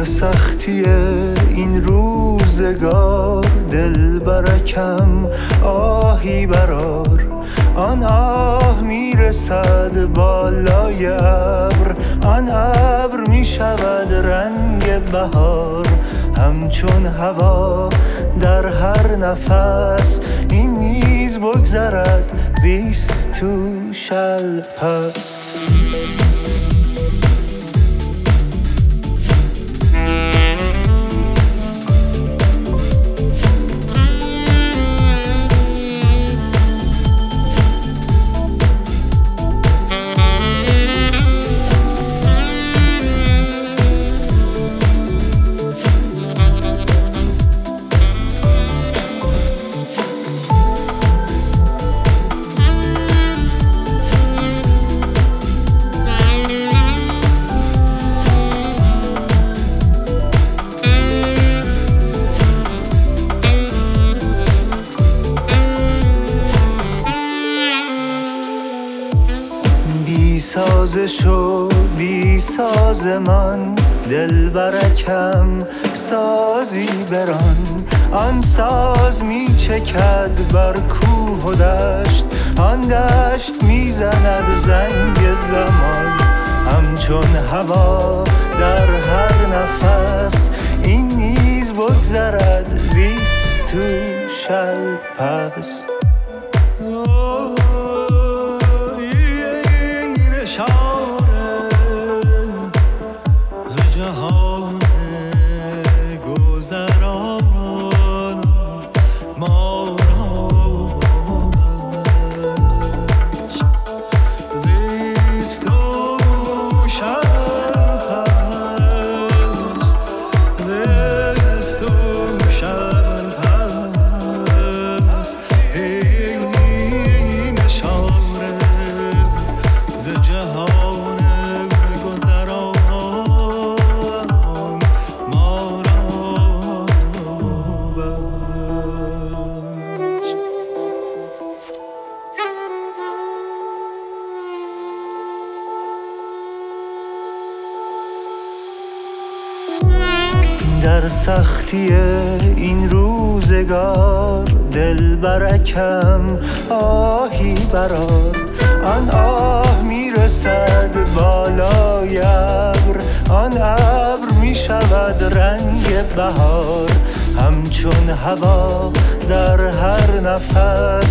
در سختی این روزگار دل برکم آهی برار. آن آه میرسد بالای ابر، آن ابر میشود رنگ بهار. همچون هوا در هر نفس این نیز بگذرد. This too shall pass. سازش و بی ساز من دل برکم سازی بران. آن ساز می چکد بر کوه و دشت، آن دشت می زند زنگ زمان. همچون هوا در هر نفس این نیز بگذرد. This too shall pass. در سختی این روزگار دل برکم آهی برار. آن آه میرسد بالای ابر، آن ابر میشود رنگ بهار. همچون هوا در هر نفس